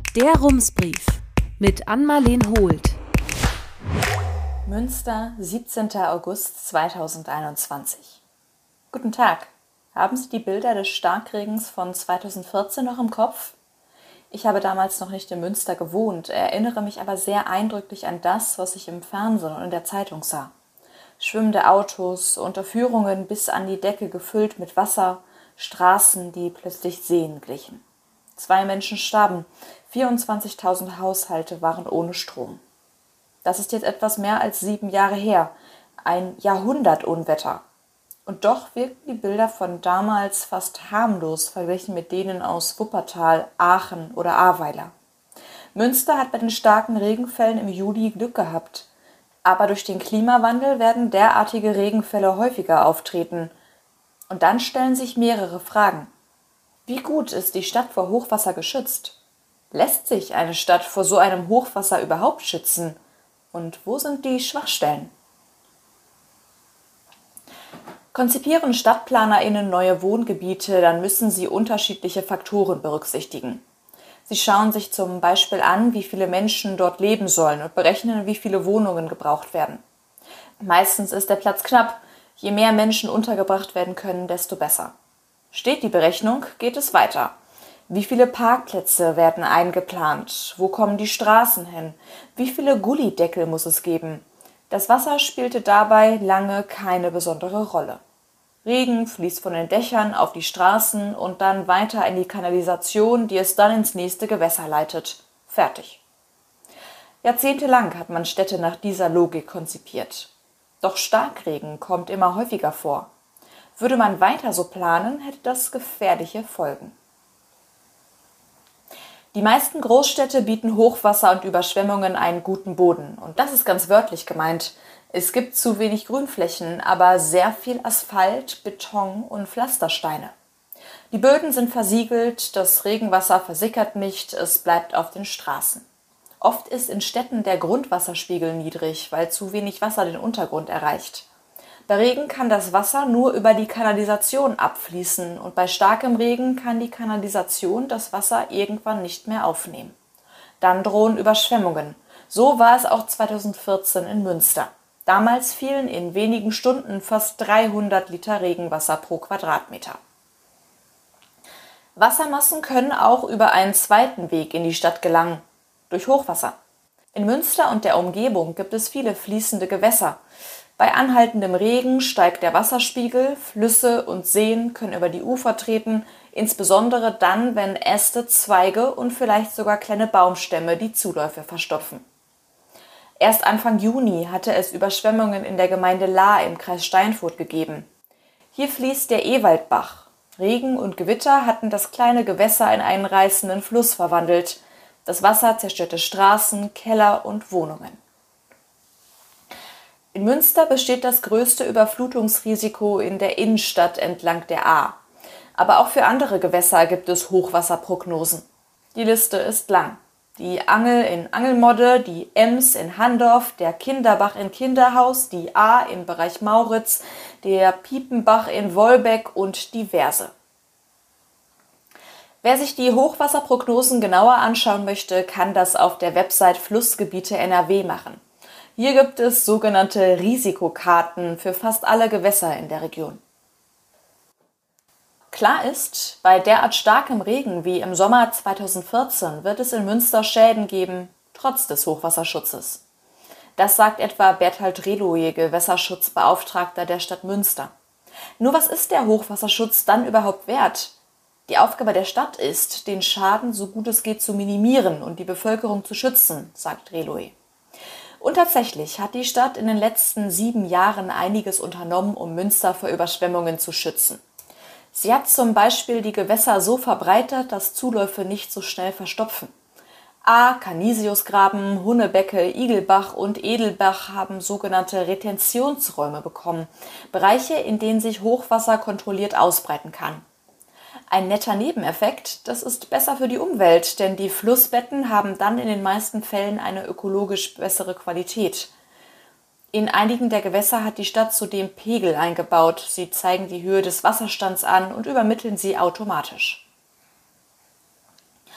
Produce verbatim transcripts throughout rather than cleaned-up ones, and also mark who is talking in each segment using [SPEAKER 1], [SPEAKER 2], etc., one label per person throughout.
[SPEAKER 1] Der Rumsbrief mit Ann-Marleen Holt.
[SPEAKER 2] Münster, siebzehnter August zweitausendeinundzwanzig. Guten Tag. Haben Sie die Bilder des Starkregens von zweitausendvierzehn noch im Kopf? Ich habe damals noch nicht in Münster gewohnt, erinnere mich aber sehr eindrücklich an das, was ich im Fernsehen und in der Zeitung sah. Schwimmende Autos, Unterführungen bis an die Decke gefüllt mit Wasser, Straßen, die plötzlich Seen glichen. Zwei Menschen starben, vierundzwanzigtausend Haushalte waren ohne Strom. Das ist jetzt etwas mehr als sieben Jahre her, ein Jahrhundertunwetter. Und doch wirken die Bilder von damals fast harmlos verglichen mit denen aus Wuppertal, Aachen oder Ahrweiler. Münster hat bei den starken Regenfällen im Juli Glück gehabt. Aber durch den Klimawandel werden derartige Regenfälle häufiger auftreten. Und dann stellen sich mehrere Fragen. Wie gut ist die Stadt vor Hochwasser geschützt? Lässt sich eine Stadt vor so einem Hochwasser überhaupt schützen? Und wo sind die Schwachstellen? Konzipieren StadtplanerInnen neue Wohngebiete, dann müssen sie unterschiedliche Faktoren berücksichtigen. Sie schauen sich zum Beispiel an, wie viele Menschen dort leben sollen und berechnen, wie viele Wohnungen gebraucht werden. Meistens ist der Platz knapp. Je mehr Menschen untergebracht werden können, desto besser. Steht die Berechnung, geht es weiter. Wie viele Parkplätze werden eingeplant? Wo kommen die Straßen hin? Wie viele Gullydeckel muss es geben? Das Wasser spielte dabei lange keine besondere Rolle. Regen fließt von den Dächern auf die Straßen und dann weiter in die Kanalisation, die es dann ins nächste Gewässer leitet. Fertig. Jahrzehntelang hat man Städte nach dieser Logik konzipiert. Doch Starkregen kommt immer häufiger vor. Würde man weiter so planen, hätte das gefährliche Folgen. Die meisten Großstädte bieten Hochwasser und Überschwemmungen einen guten Boden. Und das ist ganz wörtlich gemeint. Es gibt zu wenig Grünflächen, aber sehr viel Asphalt, Beton und Pflastersteine. Die Böden sind versiegelt, das Regenwasser versickert nicht, es bleibt auf den Straßen. Oft ist in Städten der Grundwasserspiegel niedrig, weil zu wenig Wasser den Untergrund erreicht. Bei Regen kann das Wasser nur über die Kanalisation abfließen und bei starkem Regen kann die Kanalisation das Wasser irgendwann nicht mehr aufnehmen. Dann drohen Überschwemmungen. So war es auch zweitausendvierzehn in Münster. Damals fielen in wenigen Stunden fast dreihundert Liter Regenwasser pro Quadratmeter. Wassermassen können auch über einen zweiten Weg in die Stadt gelangen, durch Hochwasser. In Münster und der Umgebung gibt es viele fließende Gewässer. Bei anhaltendem Regen steigt der Wasserspiegel, Flüsse und Seen können über die Ufer treten, insbesondere dann, wenn Äste, Zweige und vielleicht sogar kleine Baumstämme die Zuläufe verstopfen. Erst Anfang Juni hatte es Überschwemmungen in der Gemeinde Lahr im Kreis Steinfurt gegeben. Hier fließt der Ewaldbach. Regen und Gewitter hatten das kleine Gewässer in einen reißenden Fluss verwandelt. Das Wasser zerstörte Straßen, Keller und Wohnungen. In Münster besteht das größte Überflutungsrisiko in der Innenstadt entlang der Ahr. Aber auch für andere Gewässer gibt es Hochwasserprognosen. Die Liste ist lang. Die Angel in Angelmodde, die Ems in Handorf, der Kinderbach in Kinderhaus, die Ahr im Bereich Mauritz, der Piepenbach in Wolbeck und diverse. Wer sich die Hochwasserprognosen genauer anschauen möchte, kann das auf der Website Flussgebiete N R W machen. Hier gibt es sogenannte Risikokarten für fast alle Gewässer in der Region. Klar ist, bei derart starkem Regen wie im Sommer zweitausendvierzehn wird es in Münster Schäden geben, trotz des Hochwasserschutzes. Das sagt etwa Berthold Reloje, Gewässerschutzbeauftragter der Stadt Münster. Nur was ist der Hochwasserschutz dann überhaupt wert? Die Aufgabe der Stadt ist, den Schaden so gut es geht zu minimieren und die Bevölkerung zu schützen, sagt Reloje. Und tatsächlich hat die Stadt in den letzten sieben Jahren einiges unternommen, um Münster vor Überschwemmungen zu schützen. Sie hat zum Beispiel die Gewässer so verbreitert, dass Zuläufe nicht so schnell verstopfen. Ahr, Canisiusgraben, Hunnebecke, Igelbach und Edelbach haben sogenannte Retentionsräume bekommen, Bereiche, in denen sich Hochwasser kontrolliert ausbreiten kann. Ein netter Nebeneffekt, das ist besser für die Umwelt, denn die Flussbetten haben dann in den meisten Fällen eine ökologisch bessere Qualität. In einigen der Gewässer hat die Stadt zudem Pegel eingebaut. Sie zeigen die Höhe des Wasserstands an und übermitteln sie automatisch.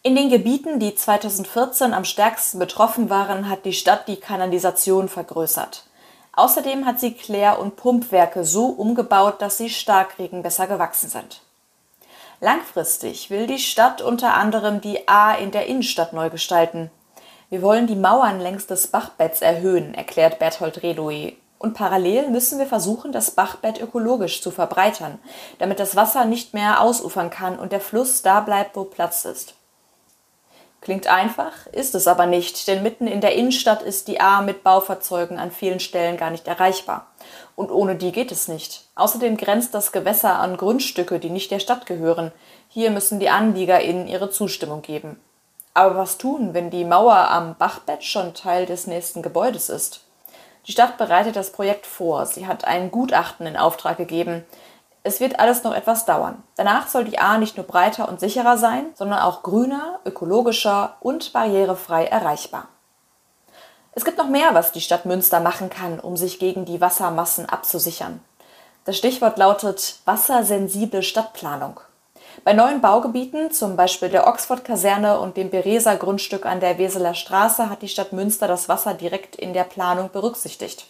[SPEAKER 2] In den Gebieten, die zweitausendvierzehn am stärksten betroffen waren, hat die Stadt die Kanalisation vergrößert. Außerdem hat sie Klär- und Pumpwerke so umgebaut, dass sie Starkregen besser gewachsen sind. Langfristig will die Stadt unter anderem die Ahr in der Innenstadt neu gestalten. Wir wollen die Mauern längs des Bachbetts erhöhen, erklärt Berthold Redoe. Und parallel müssen wir versuchen, das Bachbett ökologisch zu verbreitern, damit das Wasser nicht mehr ausufern kann und der Fluss da bleibt, wo Platz ist. Klingt einfach, ist es aber nicht, denn mitten in der Innenstadt ist die Ahr mit Baufahrzeugen an vielen Stellen gar nicht erreichbar. Und ohne die geht es nicht. Außerdem grenzt das Gewässer an Grundstücke, die nicht der Stadt gehören. Hier müssen die AnliegerInnen ihre Zustimmung geben. Aber was tun, wenn die Mauer am Bachbett schon Teil des nächsten Gebäudes ist? Die Stadt bereitet das Projekt vor. Sie hat ein Gutachten in Auftrag gegeben. Es wird alles noch etwas dauern. Danach soll die Ahr nicht nur breiter und sicherer sein, sondern auch grüner, ökologischer und barrierefrei erreichbar. Es gibt noch mehr, was die Stadt Münster machen kann, um sich gegen die Wassermassen abzusichern. Das Stichwort lautet wassersensible Stadtplanung. Bei neuen Baugebieten, zum Beispiel der Oxford-Kaserne und dem Bereser Grundstück an der Weseler Straße, hat die Stadt Münster das Wasser direkt in der Planung berücksichtigt.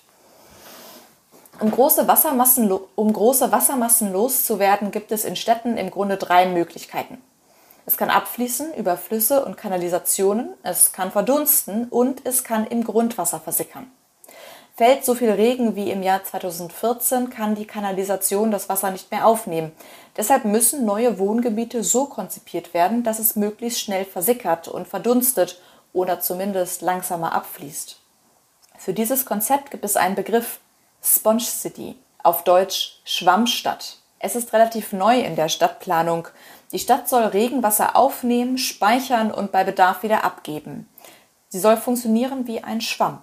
[SPEAKER 2] Um große Wassermassen, um große Wassermassen loszuwerden, gibt es in Städten im Grunde drei Möglichkeiten. Es kann abfließen über Flüsse und Kanalisationen, es kann verdunsten und es kann im Grundwasser versickern. Fällt so viel Regen wie im Jahr zweitausendvierzehn, kann die Kanalisation das Wasser nicht mehr aufnehmen. Deshalb müssen neue Wohngebiete so konzipiert werden, dass es möglichst schnell versickert und verdunstet oder zumindest langsamer abfließt. Für dieses Konzept gibt es einen Begriff: Sponge City, auf Deutsch Schwammstadt. Es ist relativ neu in der Stadtplanung. Die Stadt soll Regenwasser aufnehmen, speichern und bei Bedarf wieder abgeben. Sie soll funktionieren wie ein Schwamm.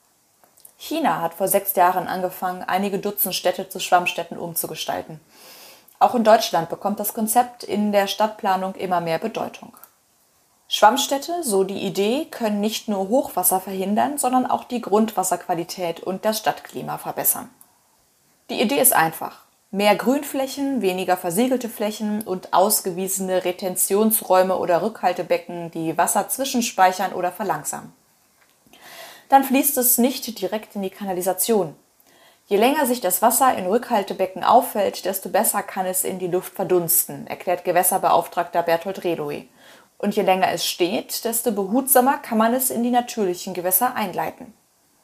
[SPEAKER 2] China hat vor sechs Jahren angefangen, einige Dutzend Städte zu Schwammstädten umzugestalten. Auch in Deutschland bekommt das Konzept in der Stadtplanung immer mehr Bedeutung. Schwammstädte, so die Idee, können nicht nur Hochwasser verhindern, sondern auch die Grundwasserqualität und das Stadtklima verbessern. Die Idee ist einfach: mehr Grünflächen, weniger versiegelte Flächen und ausgewiesene Retentionsräume oder Rückhaltebecken, die Wasser zwischenspeichern oder verlangsamen. Dann fließt es nicht direkt in die Kanalisation. Je länger sich das Wasser in Rückhaltebecken auffällt, desto besser kann es in die Luft verdunsten, erklärt Gewässerbeauftragter Berthold Redoe. Und je länger es steht, desto behutsamer kann man es in die natürlichen Gewässer einleiten.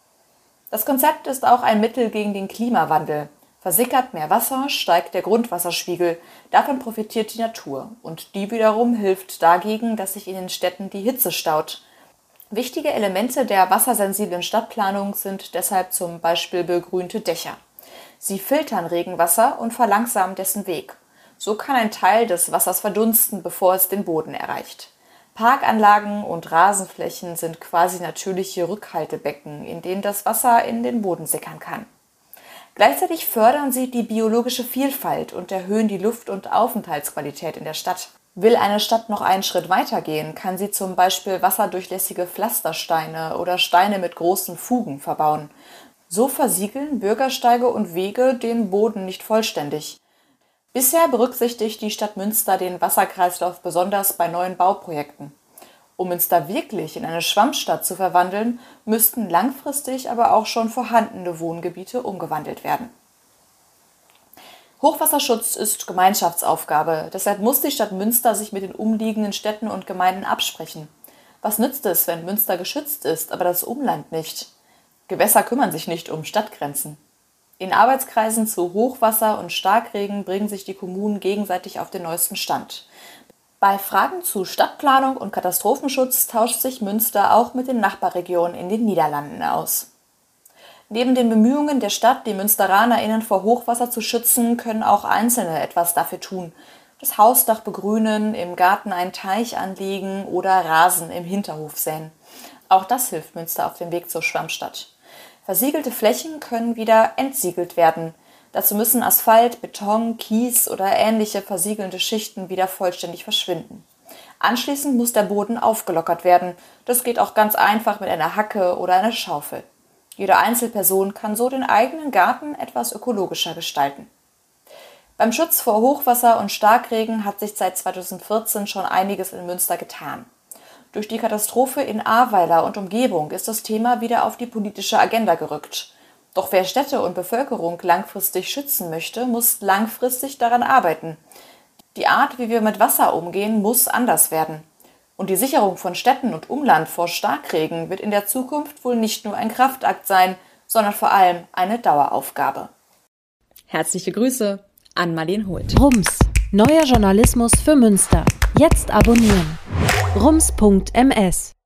[SPEAKER 2] Das Konzept ist auch ein Mittel gegen den Klimawandel. Versickert mehr Wasser, steigt der Grundwasserspiegel. Davon profitiert die Natur. Und die wiederum hilft dagegen, dass sich in den Städten die Hitze staut. Wichtige Elemente der wassersensiblen Stadtplanung sind deshalb zum Beispiel begrünte Dächer. Sie filtern Regenwasser und verlangsamen dessen Weg. So kann ein Teil des Wassers verdunsten, bevor es den Boden erreicht. Parkanlagen und Rasenflächen sind quasi natürliche Rückhaltebecken, in denen das Wasser in den Boden sickern kann. Gleichzeitig fördern sie die biologische Vielfalt und erhöhen die Luft- und Aufenthaltsqualität in der Stadt. Will eine Stadt noch einen Schritt weiter gehen, kann sie zum Beispiel wasserdurchlässige Pflastersteine oder Steine mit großen Fugen verbauen. So versiegeln Bürgersteige und Wege den Boden nicht vollständig. Bisher berücksichtigt die Stadt Münster den Wasserkreislauf besonders bei neuen Bauprojekten. Um Münster wirklich in eine Schwammstadt zu verwandeln, müssten langfristig aber auch schon vorhandene Wohngebiete umgewandelt werden. Hochwasserschutz ist Gemeinschaftsaufgabe, deshalb muss die Stadt Münster sich mit den umliegenden Städten und Gemeinden absprechen. Was nützt es, wenn Münster geschützt ist, aber das Umland nicht? Gewässer kümmern sich nicht um Stadtgrenzen. In Arbeitskreisen zu Hochwasser und Starkregen bringen sich die Kommunen gegenseitig auf den neuesten Stand. Bei Fragen zu Stadtplanung und Katastrophenschutz tauscht sich Münster auch mit den Nachbarregionen in den Niederlanden aus. Neben den Bemühungen der Stadt, die MünsteranerInnen vor Hochwasser zu schützen, können auch Einzelne etwas dafür tun. Das Hausdach begrünen, im Garten einen Teich anlegen oder Rasen im Hinterhof säen. Auch das hilft Münster auf dem Weg zur Schwammstadt. Versiegelte Flächen können wieder entsiegelt werden. Dazu müssen Asphalt, Beton, Kies oder ähnliche versiegelnde Schichten wieder vollständig verschwinden. Anschließend muss der Boden aufgelockert werden. Das geht auch ganz einfach mit einer Hacke oder einer Schaufel. Jede Einzelperson kann so den eigenen Garten etwas ökologischer gestalten. Beim Schutz vor Hochwasser und Starkregen hat sich seit zweitausendvierzehn schon einiges in Münster getan. Durch die Katastrophe in Ahrweiler und Umgebung ist das Thema wieder auf die politische Agenda gerückt. Doch wer Städte und Bevölkerung langfristig schützen möchte, muss langfristig daran arbeiten. Die Art, wie wir mit Wasser umgehen, muss anders werden. Und die Sicherung von Städten und Umland vor Starkregen wird in der Zukunft wohl nicht nur ein Kraftakt sein, sondern vor allem eine Daueraufgabe.
[SPEAKER 3] Herzliche Grüße, Ann-Marleen Holt.
[SPEAKER 1] Rums, neuer Journalismus für Münster. Jetzt abonnieren. rums punkt ms